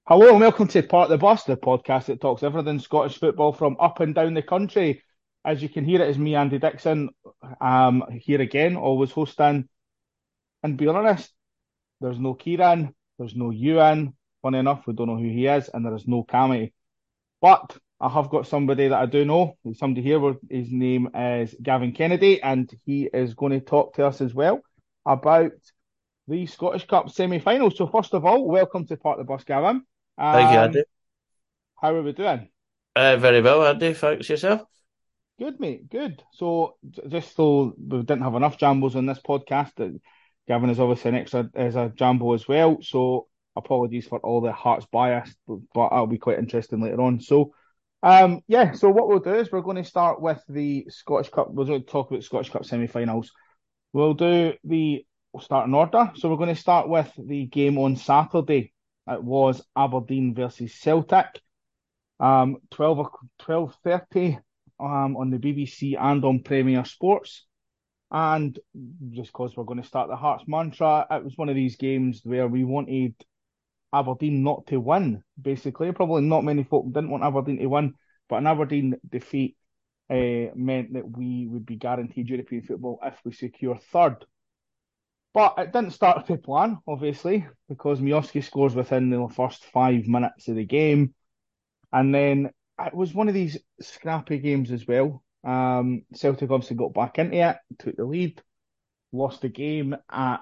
Hello and welcome to Part the Bus, the podcast that talks everything Scottish football from up and down the country. As you can hear, it is me, Andy Dixon, here again, always hosting. And be honest, there's no Kieran, there's no Ewan. Funny enough, we don't know who he is, and there is no Cammy. But I have got somebody that I do know. There's somebody here. His name is Gavin Kennedy, and he is going to talk to us as well about the Scottish Cup semi-final. So first of all, welcome to Part the Bus, Gavin. Thank you, Andy. Um, how are we doing? Very well, Andy. Thanks yourself. Good, mate. Good. So, just so we didn't have enough jambos on this podcast, Gavin is obviously an extra as a jambo as well. So, apologies for all the Hearts bias, but that'll be quite interesting later on. So, yeah. So, what we'll do is we're going to start with the Scottish Cup. We're going to talk about Scottish Cup semi-finals. We'll start in order. So, we're going to start with the game on Saturday. It was Aberdeen versus Celtic. 12:30 on the BBC and on Premier Sports. And just because we're going to start the Hearts mantra, it was one of these games where we wanted Aberdeen not to win, basically. Probably not many folk didn't want Aberdeen to win, but an Aberdeen defeat meant that we would be guaranteed European football if we secure third. But it didn't start to plan, obviously, because Miovski scores within the first 5 minutes of the game. And then it was one of these scrappy games as well. Celtic obviously got back into it, took the lead, lost the game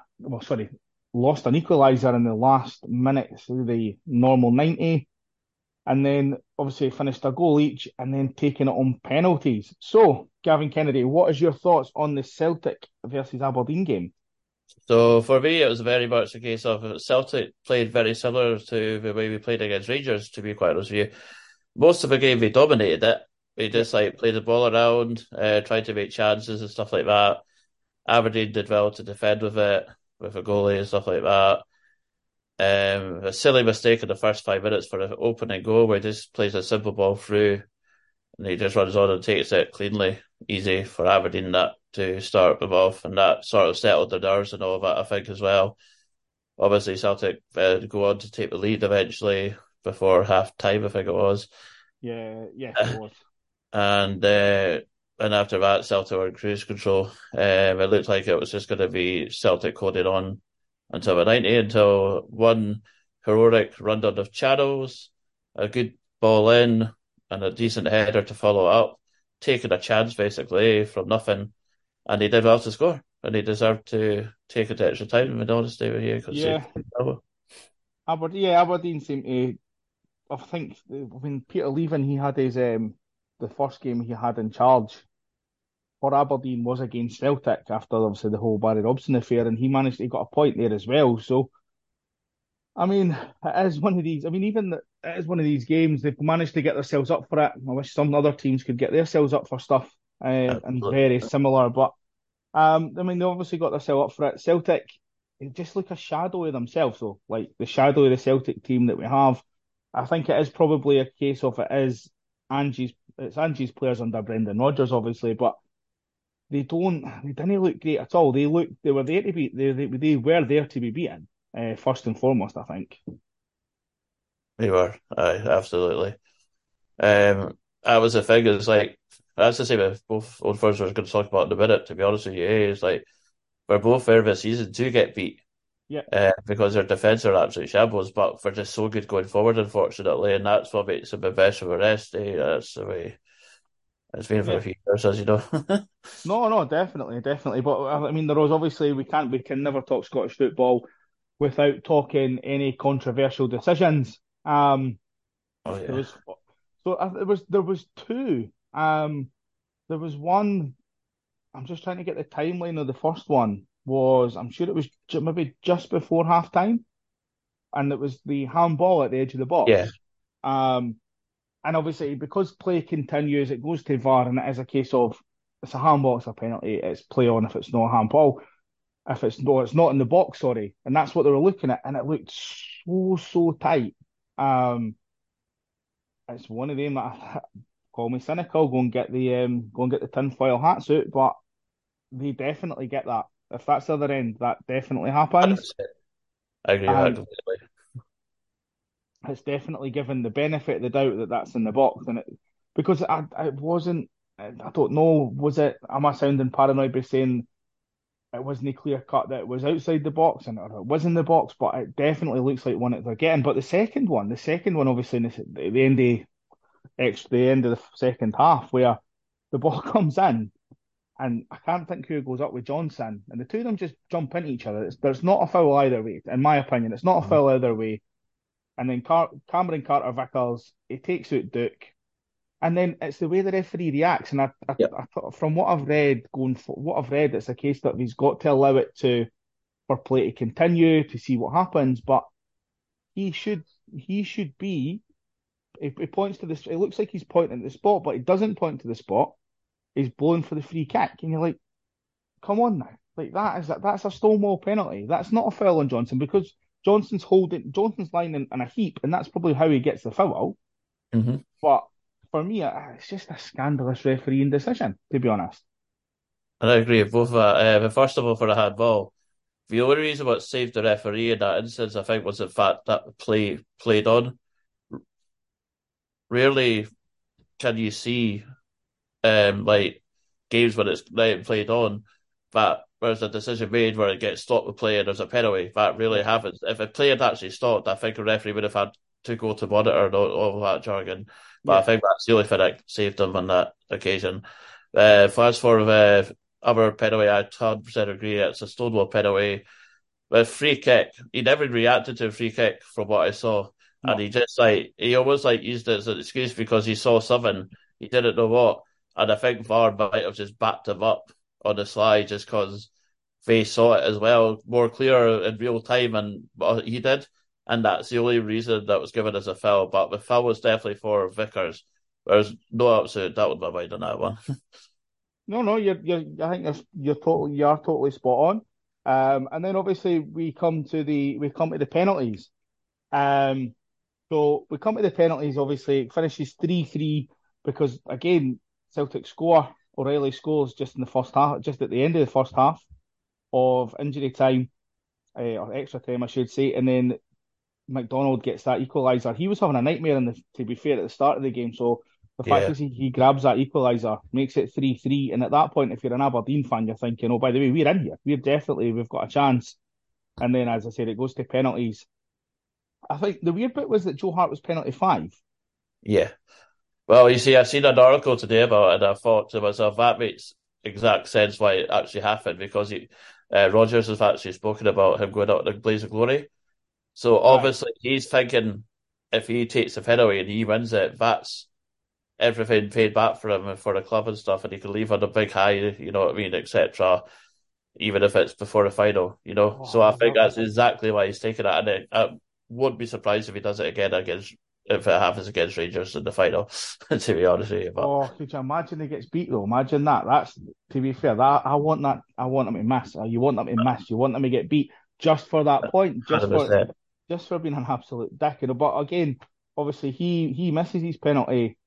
lost an equaliser in the last minutes of the normal 90, and then obviously finished a goal each and then taking it on penalties. So, Gavin Kennedy, what is your thoughts on the Celtic versus Aberdeen game? So for me, it was very much a case of Celtic played very similar to the way we played against Rangers. To be quite honest with you, most of the game we dominated it. We Yep. just like played the ball around, tried to make chances and stuff like that. Aberdeen did well to defend with it, with a goalie and stuff like that. A silly mistake in the first 5 minutes for an opening goal where he just plays a simple ball through and he just runs on and takes it cleanly, easy for Aberdeen that to start them off, and that sort of settled the nerves and all of that, I think, as well. Obviously, Celtic go on to take the lead eventually before half time, I think it was, Yeah, yes, it was. and after that, Celtic were in cruise control. It looked like it was just going to be Celtic holding on until the 90, until one heroic run down of Channels, a good ball in, and a decent header to follow up, taking a chance basically from nothing, and he did well to score, and he deserved to take it to extra time. In honesty with you, concede. Yeah, Aberdeen seemed to. I think when Peter leaving, he had his the first game he had in charge for Aberdeen was against Celtic after obviously the whole Barry Robson affair, and he managed to got a point there as well. So I mean, it is one of these. I mean, it is one of these games. They've managed to get themselves up for it. I wish some other teams could get themselves up for stuff and Absolutely. very similar. But I mean, they obviously got themselves up for it. Celtic, they just look a shadow of themselves, though. Like the shadow of the Celtic team that we have. I think it is probably a case of it's Angie's players under Brendan Rodgers, obviously, but they didn't look great at all. They were there to be, they were there to be beaten, first and foremost, I think. We were, absolutely. That was the thing. It's like that's the same with both old firms we're going to talk about in a minute. To be honest with you, it's like we're both there this season to get beat, Yeah, because their defence are absolute shambles, but we're just so good going forward, unfortunately, and that's what makes them the best of the rest. That's the way it's been for a yeah. few years, as you know. No, no, definitely, definitely. But I mean, there was obviously we can never talk Scottish football without talking any controversial decisions. Oh There yeah, was there was two. There was one. I'm just trying to get the timeline of the first one. I'm sure it was maybe just before half time, and it was the handball at the edge of the yeah, box. Um, and obviously because play continues, it goes to VAR, and it is a case of it's a handball, it's a penalty, it's play on if it's not a handball. If it's not in the box, sorry, and that's what they were looking at, and it looked so tight. Um, it's one of them that call me cynical, go and get the tinfoil hats out, but they definitely get that. If that's the other end, that definitely happens. 100%. I agree with that And completely. it's definitely given the benefit of the doubt that that's in the box, and because it wasn't. I don't know. Was it? Am I sounding paranoid by saying it wasn't clear cut that it was outside the box and or it was in the box? But it definitely looks like one that they're getting. But the second one, obviously, in the end of the second half, where the ball comes in, and I can't think who goes up with Johnson, and the two of them just jump into each other. There's not a foul either way, in my opinion. It's not a Mhm. foul either way. And then Cameron Carter Vickers, he takes out Duke. And then it's the way the referee reacts. And Yeah. I thought from what I've read, it's a case that he's got to allow it to for play to continue to see what happens. But he should he should be. He points to this. It looks like he's pointing at the spot, but he doesn't point to the spot. He's blowing for the free kick, and you're like, come on now, like that's a Stonewall penalty. That's not a foul on Johnson because Johnson's lying in a heap, and that's probably how he gets the foul. hmm But for me, it's just a scandalous refereeing decision, to be honest. And I agree with both of that. But first of all, for a handball, the only reason what saved the referee in that instance, I think, was the fact that the play played on. Rarely can you see like games when it's not played on that there's a decision made where it gets stopped with play and there's a penalty. That really Yeah, happens. If a play had actually stopped, I think a referee would have had to go to monitor and all that jargon. But I yeah. think that's the only thing that saved them on that occasion. As for the other penalty, I 100% agree. It's a Stonewall penalty. With free kick, he never reacted to a free kick from what I saw. And No, he almost like used it as an excuse because he saw something. He didn't know what. And I think VAR might have just backed him up on the slide just because they saw it as well, more clear in real time, and he did. And that's the only reason that was given as a foul. But the foul was definitely for Vickers. There's no absolute doubt in my mind on that one. no. You're. I think you are totally spot on. And then obviously we come to the penalties. Um, so we come to the penalties. Obviously, it finishes 3-3 because again Celtic score. O'Reilly scores just in the first half, just at the end of the first half of injury time, or extra time, I should say, and then McDonald gets that equaliser. He was having a nightmare to be fair, at the start of the game. So the fact Yeah. is he grabs that equaliser, makes it 3-3. And at that point, if you're an Aberdeen fan, you're thinking, oh, by the way, we're in here. We've got a chance. And then, as I said, it goes to penalties. I think the weird bit was that Joe Hart was penalty five. Yeah. Well, you see, I seen an article today about it, and I thought to myself, that makes exact sense why it actually happened because Rogers has actually spoken about him going out in a blaze of glory. So Aye. obviously, he's thinking if he takes the penalty and he wins it, that's everything paid back for him and for the club and stuff, and he can leave on a big high, you know what I mean, etc. Even if it's before the final, you know. Oh, So I think that's exactly why he's taking it, and I wouldn't be surprised if he does it again against if it happens against Rangers in the final. To be honest with you, but could you imagine he gets beat though? Imagine that. That's to be fair. That I want that. I want him to miss. You want them to miss. You want them to get beat just for that point. 100%. Just for being an absolute dick. But again, obviously he misses his penalty,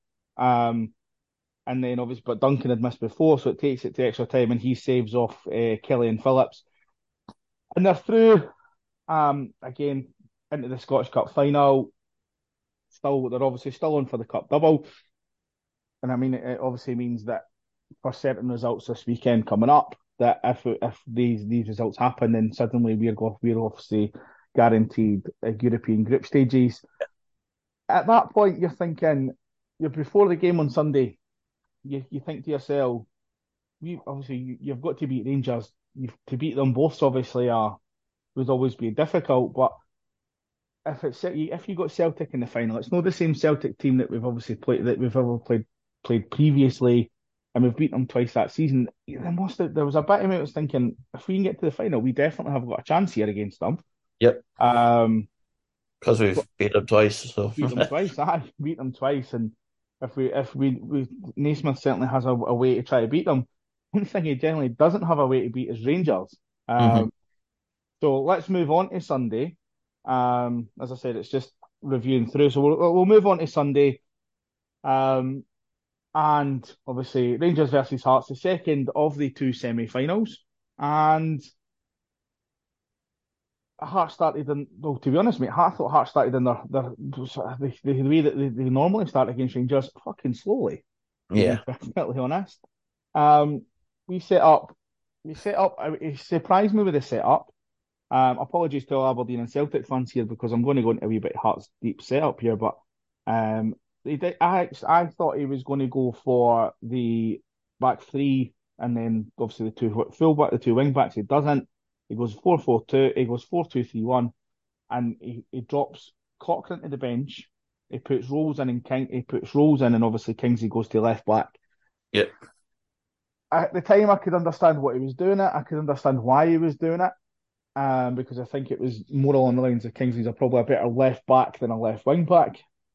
and then obviously, but Duncan had missed before, so it takes it to extra time, and he saves off Killian Phillips, and they're through again into the Scottish Cup final. They're obviously still on for the cup double, and I mean it obviously means that for certain results this weekend coming up, that if these results happen, then suddenly we're obviously guaranteed European group stages. At that point, you're thinking, you're before the game on Sunday. You think to yourself, you've got to beat Rangers. To beat them both obviously would always be difficult. But if you got Celtic in the final, it's not the same Celtic team that we've ever played previously, and we've beaten them twice that season. There was a bit of me that was thinking, if we can get to the final, we definitely have got a chance here against them. Yep, Um, because we've beat them twice. So beat them twice. I beat them twice, and if we Naismith certainly has a way to try to beat them. One thing he generally doesn't have a way to beat is Rangers. hmm So let's move on to Sunday. As I said, it's just reviewing through. So we'll move on to Sunday. Um, and obviously Rangers versus Hearts, the second of the two semi-finals. And Hearts started in, well, to be honest, mate, I thought Hearts started in the way that they normally start against Rangers, fucking slowly, to be Yeah. perfectly honest. Um, we set up, it surprised me with the setup. Apologies to all Aberdeen and Celtic fans here because I'm going to go into a wee bit Hearts deep setup here, but um, I thought he was going to go for the back three and then obviously the the two wing backs. He doesn't. He goes 4-4-2. He goes 4-2-3-1, and he drops Cochrane to the bench. He puts Rolls in and King. He puts Rolls in, and obviously Kingsley goes to left back. Yep. At the time, I could understand what he was doing. I could understand why he was doing it. Because I think it was more along the lines of Kingsley's are probably a better left back than a left wing back.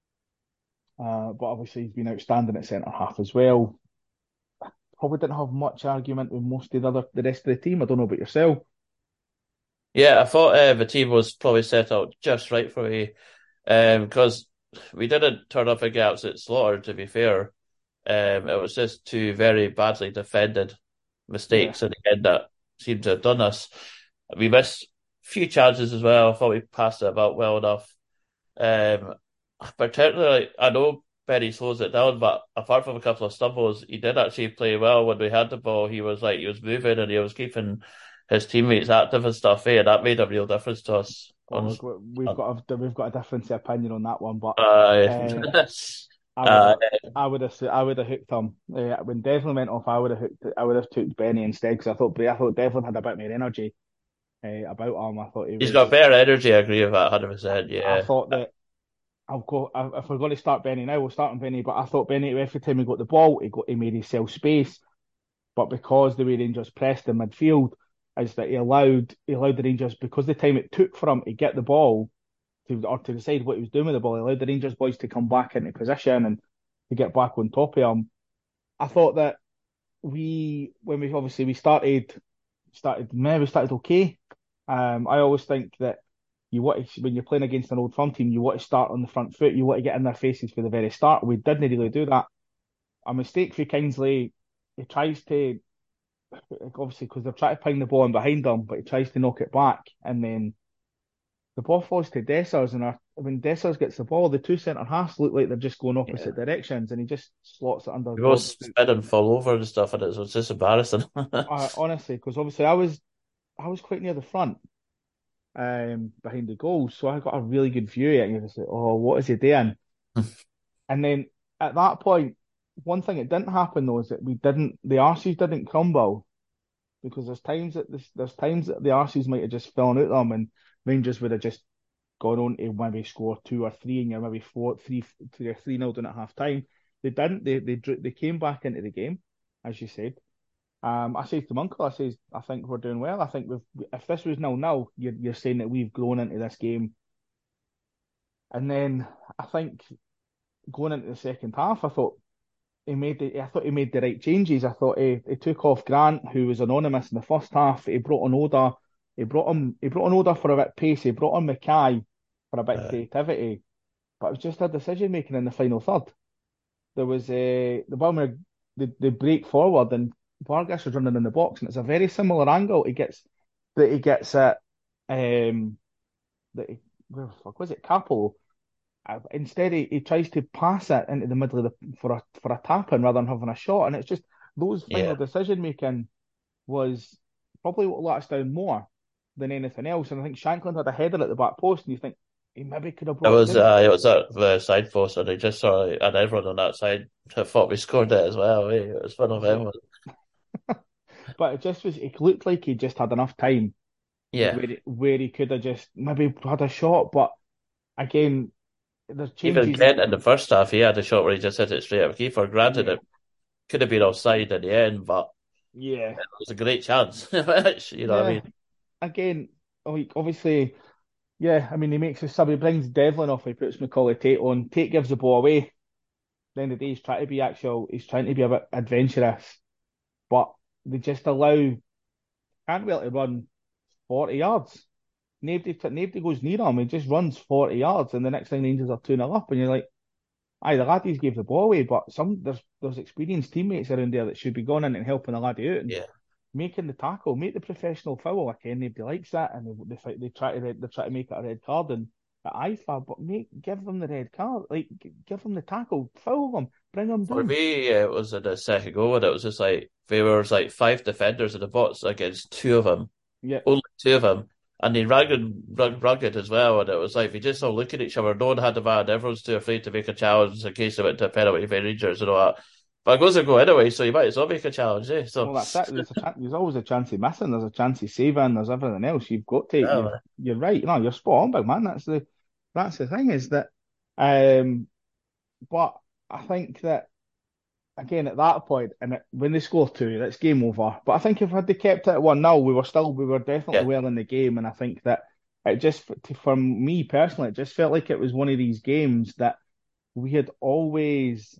But obviously he's been outstanding at centre half as well. Probably didn't have much argument with most of the rest of the team. I don't know about yourself. Yeah, I thought the team was probably set out just right for me, because we didn't turn up against it Slaughter, to be fair. It was just two very badly defended Yeah, mistakes in the end that seemed to have done us. We missed a few chances as well. I thought we passed it about well enough. Um, Particularly, I know Benny slows it down, but apart from a couple of stumbles, he did actually play well when we had the ball. He was moving and he was keeping his teammates active and stuff. And that made a real difference to us. well, we've got a difference of opinion on that one, but Uh, uh, I would uh, have I would have hooked him when Devlin went off. I would have took Benny instead because I thought Devlin had a bit more energy about him. I thought he he's got was. better energy. I agree with that 100%. I Yeah. thought that if we're going to start Benny now, we'll start on Benny. But I thought Benny, every time he got the ball, he made himself space. But because the way Rangers pressed in midfield, is that he allowed the Rangers because the time it took for him to get the ball to decide what he was doing with the ball, he allowed the Rangers boys to come back into position and to get back on top of him. I thought that when we obviously we started okay. I always think that when you're playing against an old firm team, you want to start on the front foot. You want to get in their faces for the very start. We didn't really do that. A mistake for Kingsley. He tries to obviously because they're trying to ping the ball in behind him, but he tries to knock it back, and then the ball falls to Dessers, and when Dessers gets the ball, the two centre halves look like they're just going Yeah. opposite directions, and he just slots it under We both Gordon. spin and fall over and stuff, and it was just embarrassing. Honestly, because obviously I was quite near the front, behind the goal, so I got a really good view of it, and you're just like, oh, what is he doing? And then at that point, one thing that didn't happen though is that the Arsees didn't crumble because there's times that the Arsees might have just fallen out of them and Rangers would have just gone on to maybe score two or three and you're maybe 3-0 down at half time. They didn't. They came back into the game, as you said. I said to my uncle, I think we're doing well. I think if this was 0-0, you're saying that we've grown into this game. And then I think going into the second half, I thought he made the right changes. I thought he took off Grant, who was anonymous in the first half. He brought on Oda. He brought on Oda for a bit of pace. He brought on Mackay for a bit of Uh, creativity. But it was just a decision making in the final third. There was the one where they break forward and Vargas is running in the box, and it's a very similar angle. He gets at that he, where the fuck was it? Capo. Instead, he tries to pass it into the middle of for a tap in rather than having a shot, and it's just those yeah. final decision making was probably what let us down more than anything else. And I think Shankland had a header at the back post, and you think he maybe could have brought it down. It was at the side post, and I just saw it, and everyone on that side thought we scored it as well. Eh? It was one of So, them. but it just was. It looked like he just had enough time Yeah. where he could have just maybe had a shot. But again, there's Even changes. Kent in the first half, he had a shot where he just hit it straight at keeper. Granted, Yeah, it could have been offside in the end, but yeah, it was a great chance. You know what I yeah. mean? Again, like obviously. Yeah, I mean, he makes a sub. He brings Devlin off. He puts Macaulay Tate on. Tate gives the ball away. At the end of the day, he's trying to be actual. He's trying to be a bit adventurous, but they just allow Cantwell to run 40 yards. Nobody goes near him. He just runs 40 yards, and the next thing the Rangers are 2-0 up, and you're like, aye, the laddies gave the ball away, but there's experienced teammates around there that should be going in and helping the laddie out. And Yeah. making the tackle, make the professional foul. Like anybody likes that, and they try to make it a red card and at IFA, but give them the red card, like give them the tackle, foul them, bring them For down. me, it was in the second goal, and it was just like there was like five defenders in the box against two of them, Yeah, only two of them, and they rugged as well. And it was like we just all look at each other. No one had the man. Everyone's too afraid to make a challenge in case they went to a penalty for Rangers and all that. But it goes to go anyway, so you might as well make a challenge, eh? So well that's it. There's always a chance of missing. There's a chance of saving. There's everything else. You've got to. yeah, You're right. No, you're spot on, big man. That's the thing is that. Um, but I think that again at that point, and when they score two, that's game over. But I think if had they kept it at 1-0, we were definitely yeah, well in the game, and I think that it just for me personally, it just felt like it was one of these games that we had always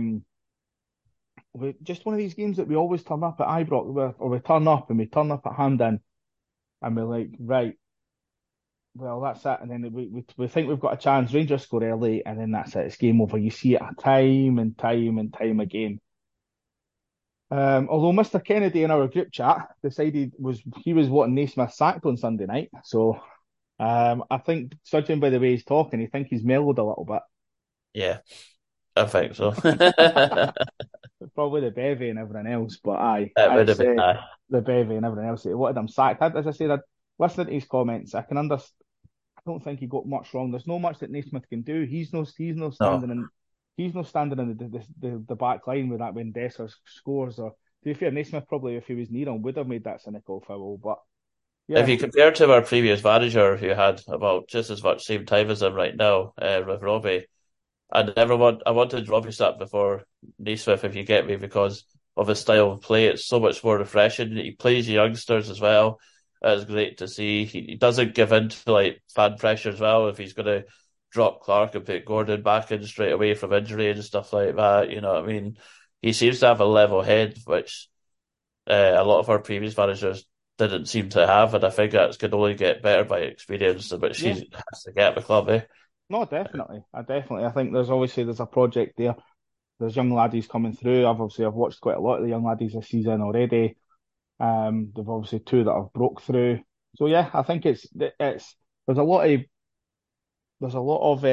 just one of these games that we always turn up at Ibrox or we turn up and we turn up at Hampden and we're like, right, well that's it, and then we think we've got a chance. Rangers score early, and then that's it. It's game over. You see it time and time and time again. Although Mr. Kennedy in our group chat decided he was wanting Naismith sacked on Sunday night, so I think judging by the way he's talking, he think he's mellowed a little bit. yeah, I think so. Probably the bevy and everything else, but aye, That would have it's been nice. the bevy and everything else. He wanted him sacked. As I said, listening to his comments, I can understand. I don't think he got much wrong. There's no much that Naismith can do. No, He's no standing in the back line with that when Dessers scores. Or to be fair, Naismith probably if he was near him would have made that cynical foul. But if yeah, you compare to our previous manager, who had about just as much same time as him right now, with Robbie, I wanted Robbie Sapp before Naismith, if you get me, because of his style of play. It's so much more refreshing. He plays youngsters as well. It's great to see. He doesn't give in to like fan pressure as well. If he's going to drop Clark and put Gordon back in straight away from injury and stuff like that, you know what I mean? He seems to have a level head, which a lot of our previous managers didn't seem to have, and I think that's going to only get better by experience, which he yeah, has to get at the club, eh? no, definitely, I think there's a project there. There's young laddies coming through. I've watched quite a lot of the young laddies this season already. There's obviously two that have broke through. So yeah, I think it's there's a lot of there's a lot of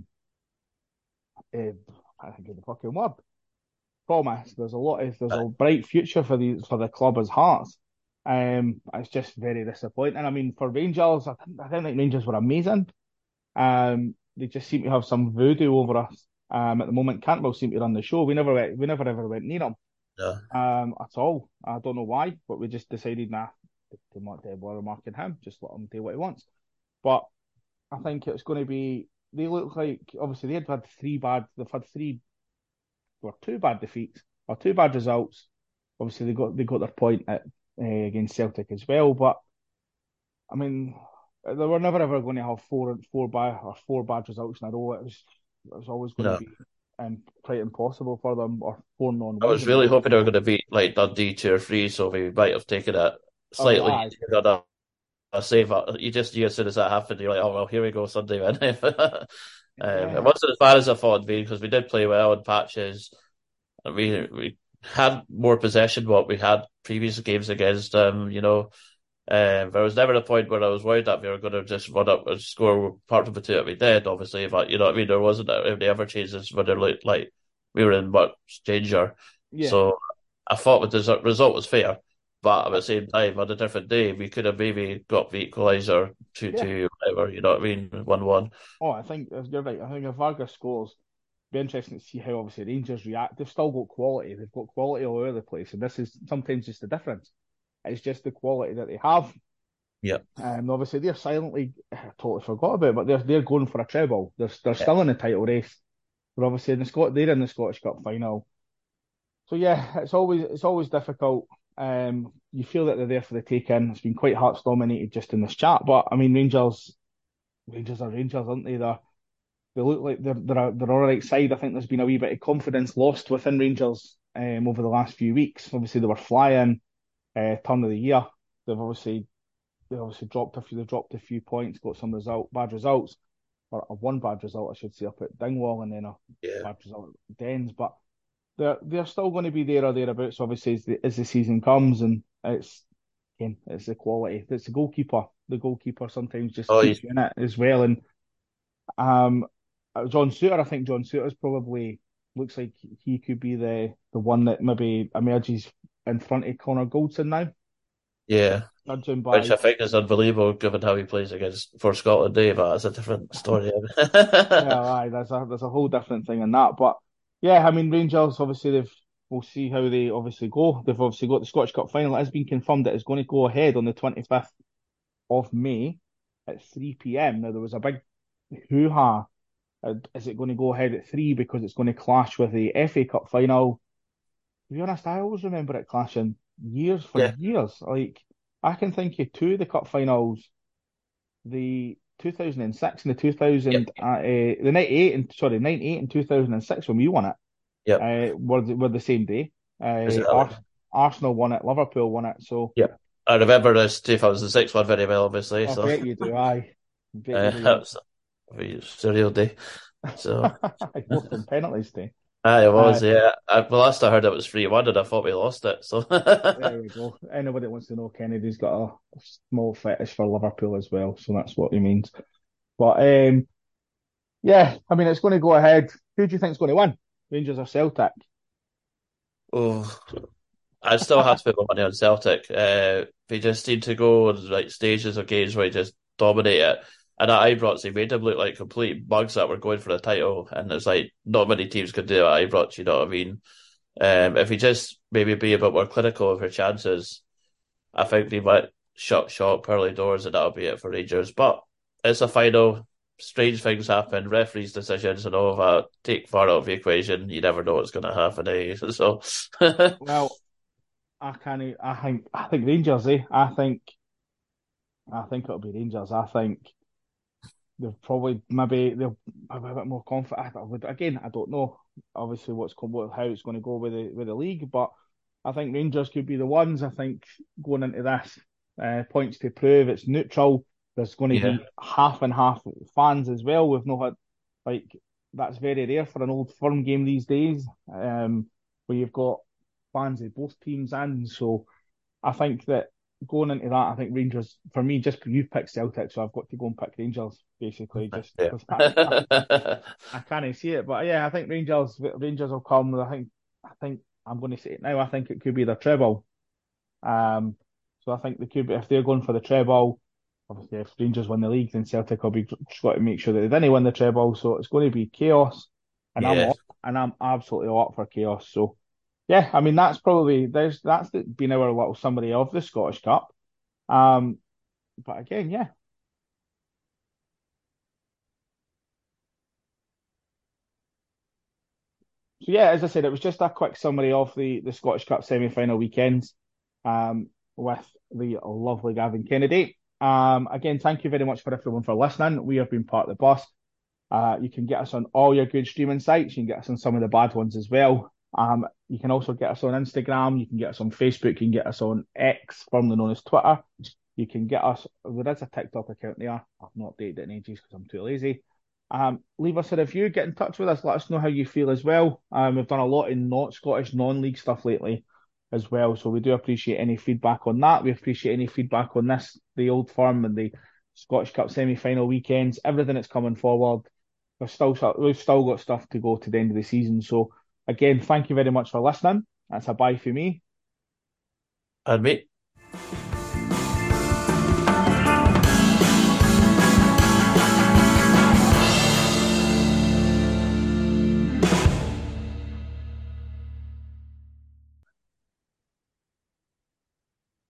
uh, I think of the fucking word promise. There's a bright future for the club as Hearts. It's just very disappointing. I mean, for Rangers, I don't think Rangers were amazing. They just seem to have some voodoo over us. At the moment, Cantwell seem to run the show. We never ever went near them. Yeah. At all. I don't know why, but we just decided, nah, they want to bother marking him. Just let him do what he wants. But I think it's going to be. They look like obviously they've had three or two bad defeats or two bad results. Obviously they got their point at against Celtic as well. But I mean, they were never ever going to have four bad results in a row. It was always going to No. be quite impossible for them, or four I non-wins was in a really row. hoping they were going to beat like Dundee 2 or 3, so we might have taken it Oh, slightly aye, easier than a save. You just knew as soon as that happened, you're like, oh well, here we go, Sunday, man. It yeah, wasn't as bad as I thought it'd be because we did play well in patches. And we had more possession what we had previous games against them. You know, there was never a point where I was worried that we were going to just run up and score part of the two that we did. Obviously, but you know what I mean. There wasn't any ever changes when it looked like we were in much danger. yeah, So I thought the result was fair, but at the same time, on a different day, we could have maybe got the equaliser two yeah. two, whatever. You know what I mean? 1-1. Oh, I think you're right. I think if Vargas scores, be interesting to see how obviously Rangers react. They've still got quality. They've got quality all over the place, and this is sometimes just the difference. It's just the quality that they have. Yeah. Obviously they're silently I totally forgot about it, but they're going for a treble. They're Yeah. still in the title race. But obviously they're in the Scottish Cup final. So yeah, it's always difficult. You feel that they're there for the taking. It's been quite Hearts dominated just in this chat, but I mean Rangers are Rangers, aren't they? They look like they're all right side. I think there's been a wee bit of confidence lost within Rangers over the last few weeks. Obviously they were flying turn of the year. They've obviously they dropped a few points, got some bad results, or one bad result I should say up at Dingwall, and then a Yeah. bad result at Dens. But they're still going to be there or thereabouts, obviously, as the season comes, and it's the quality. It's the goalkeeper. The goalkeeper sometimes just Oh, keeps you in it as well. And um, John Souttar, I think John Souttar's probably looks like he could be the one that maybe emerges in front of Connor Goldson now, yeah. judging Which by. I think is unbelievable given how he plays against for Scotland, but that's a different story. Well, aye, there's a whole different thing in that. But yeah, I mean, Rangers obviously we'll see how they obviously go. They've obviously got the Scottish Cup final. It has been confirmed that it's going to go ahead on the 25th of May at 3 p.m. Now there was a big hoo-ha. Is it going to go ahead at 3 because it's going to clash with the FA Cup final? To be honest, I always remember it clashing years for Yeah, years. Like I can think of two of the cup finals, the 2006 and the yeah, 2000, the 98 and sorry, 98 and 2006 when we won it, yeah. were the same day. Is it? Arsenal won it, Liverpool won it. So Yeah. I remember this 2006 one very well, obviously. I So bet you do. I bet you that do. was a surreal day. So Both from penalties day. it Uh, was, yeah. The last I heard it was 3-1 and I thought we lost it. So there we go. Anybody that wants to know, Kennedy's got a small fetish for Liverpool as well, so that's what he means. But yeah, I mean, it's going to go ahead. Who do you think is going to win? Rangers or Celtic? oh, I still have to put my money on Celtic. They just seem to go on like stages of games where they just dominate it. And at Ibrox, they made them look like complete bugs that were going for the title. And it's like not many teams could do it at Ibrox, you know what I mean? If we just maybe be a bit more clinical with our chances, I think they might shot pearly doors and that'll be it for Rangers. But it's a final. Strange things happen. Referees' decisions and all of that take far out of the equation. You never know what's going to happen. So, Well, I can't. I think Rangers. I think it'll be Rangers. I think they'll have a bit more confident. Again, I don't know. Obviously, how it's going to go with the league, but I think Rangers could be the ones. I think going into this, points to prove it's neutral. There's going to yeah, be half and half fans as well. We've not had like that's very rare for an Old Firm game these days, where you've got fans of both teams in. So I think that going into that, I think Rangers, for me, just you picked Celtic, so I've got to go and pick Rangers, basically, just because yeah. I can't see it. But yeah, I think Rangers will come. I think I'm going to say it now. I think it could be the treble. Um, so I think they could be if they're going for the treble. Obviously, if Rangers win the league, then Celtic will be just got to make sure that they didn't win the treble. So it's going to be chaos, and Yeah, I'm absolutely all up for chaos. So yeah, I mean that's been our little summary of the Scottish Cup. But again, yeah. So yeah, as I said, it was just a quick summary of the Scottish Cup semi-final weekends, with the lovely Gavin Kennedy. Again, thank you very much for everyone for listening. We have been part of the bus. You can get us on all your good streaming sites. You can get us on some of the bad ones as well. You can also get us on Instagram. You can get us on Facebook. You can get us on X, formerly known as Twitter. You can get us. There is a TikTok account there. I've not updated it in ages because I'm too lazy. Leave us a review. Get in touch with us. Let us know how you feel as well. We've done a lot in not Scottish non-league stuff lately as well, so we do appreciate any feedback on that. We appreciate any feedback on this, the Old Firm and the Scottish Cup semi-final weekends, everything that's coming forward. We've still got stuff to go to the end of the season. So again, thank you very much for listening. That's a bye for me. and me.